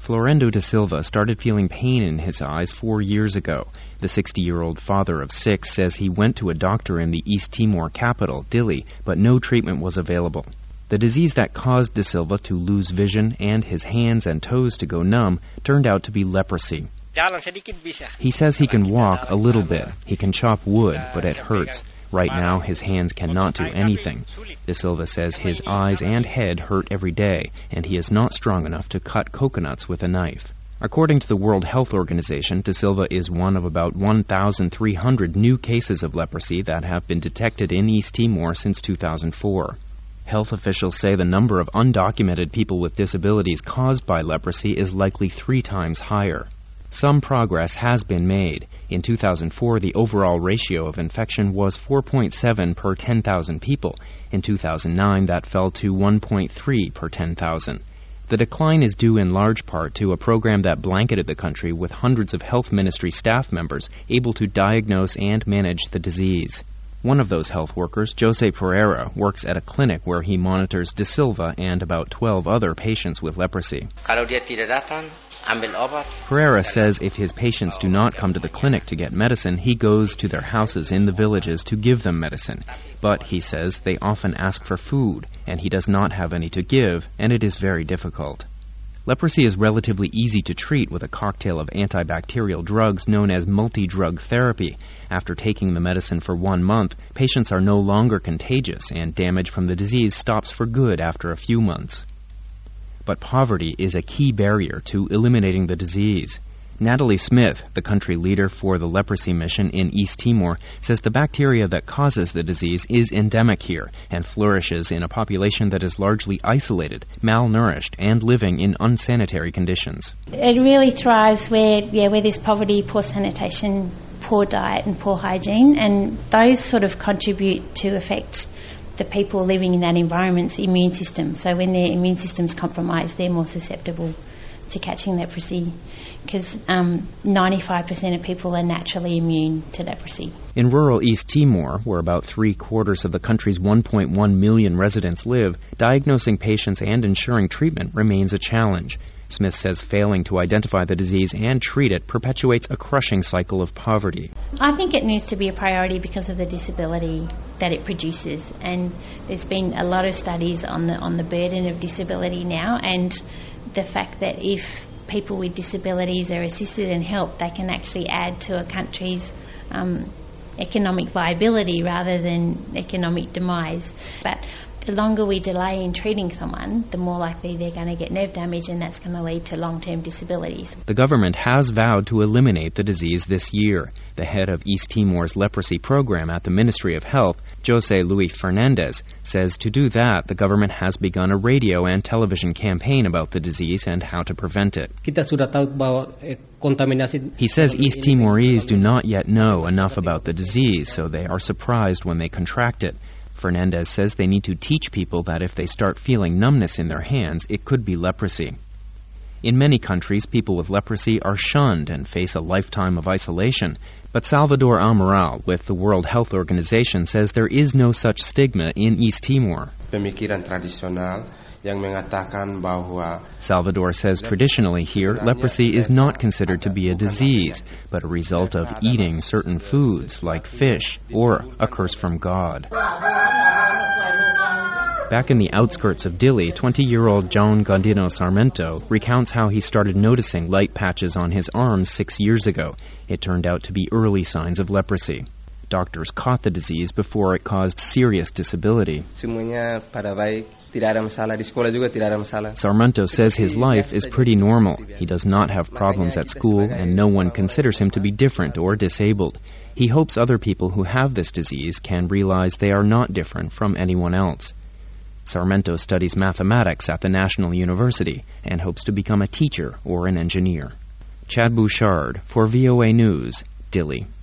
Florendo da Silva started feeling pain in his eyes 4 years ago. The 60-year-old father of 6 says he went to a doctor in the East Timor capital, Dili, but no treatment was available. The disease that caused da Silva to lose vision and his hands and toes to go numb turned out to be leprosy. He says he can walk a little bit. He can chop wood, but it hurts. Right now, his hands cannot do anything. Da Silva says his eyes and head hurt every day, and he is not strong enough to cut coconuts with a knife. According to the World Health Organization, da Silva is one of about 1,300 new cases of leprosy that have been detected in East Timor since 2004. Health officials say the number of undocumented people with disabilities caused by leprosy is likely 3 times higher. Some progress has been made. In 2004, the overall ratio of infection was 4.7 per 10,000 people. In 2009, that fell to 1.3 per 10,000. The decline is due in large part to a program that blanketed the country with hundreds of health ministry staff members able to diagnose and manage the disease. One of those health workers, Jose Pereira, works at a clinic where he monitors da Silva and about 12 other patients with leprosy. Pereira says if his patients do not come to the clinic to get medicine, he goes to their houses in the villages to give them medicine. But, he says, they often ask for food, and he does not have any to give, and it is very difficult. Leprosy is relatively easy to treat with a cocktail of antibacterial drugs known as multi-drug therapy. After taking the medicine for 1 month, patients are no longer contagious, and damage from the disease stops for good after a few months. But poverty is a key barrier to eliminating the disease. Natalie Smith, the country leader for the leprosy mission in East Timor, says the bacteria that causes the disease is endemic here and flourishes in a population that is largely isolated, malnourished, and living in unsanitary conditions. It really thrives where there's poverty, poor sanitation, poor diet and poor hygiene, and those sort of contribute to affect the people living in that environment's immune system. So when their immune system's compromised, they're more susceptible to catching leprosy, because 95% of people are naturally immune to leprosy. In rural East Timor, where about 3/4 of the country's 1.1 million residents live, diagnosing patients and ensuring treatment remains a challenge. Smith says failing to identify the disease and treat it perpetuates a crushing cycle of poverty. I think it needs to be a priority because of the disability that it produces, and there's been a lot of studies on the burden of disability now, and the fact that if people with disabilities are assisted and helped, they can actually add to a country's economic viability rather than economic demise. But the longer we delay in treating someone, the more likely they're going to get nerve damage, and that's going to lead to long-term disabilities. The government has vowed to eliminate the disease this year. The head of East Timor's leprosy program at the Ministry of Health, Jose Luis Fernandez, says to do that, the government has begun a radio and television campaign about the disease and how to prevent it. He says East Timorese do not yet know enough about the disease, so they are surprised when they contract it. Fernandez says they need to teach people that if they start feeling numbness in their hands, it could be leprosy. In many countries, people with leprosy are shunned and face a lifetime of isolation. But Salvador Amaral, with the World Health Organization, says there is no such stigma in East Timor. Salvador says traditionally here, leprosy is not considered to be a disease, but a result of eating certain foods like fish or a curse from God. Back in the outskirts of Dili, 20-year-old John Gondino Sarmento recounts how he started noticing light patches on his arms 6 years ago. It turned out to be early signs of leprosy. Doctors caught the disease before it caused serious disability. Sarmento says his life is pretty normal. He does not have problems at school, and no one considers him to be different or disabled. He hopes other people who have this disease can realize they are not different from anyone else. Sarmento studies mathematics at the National University and hopes to become a teacher or an engineer. Chad Bouchard for VOA News, Dili.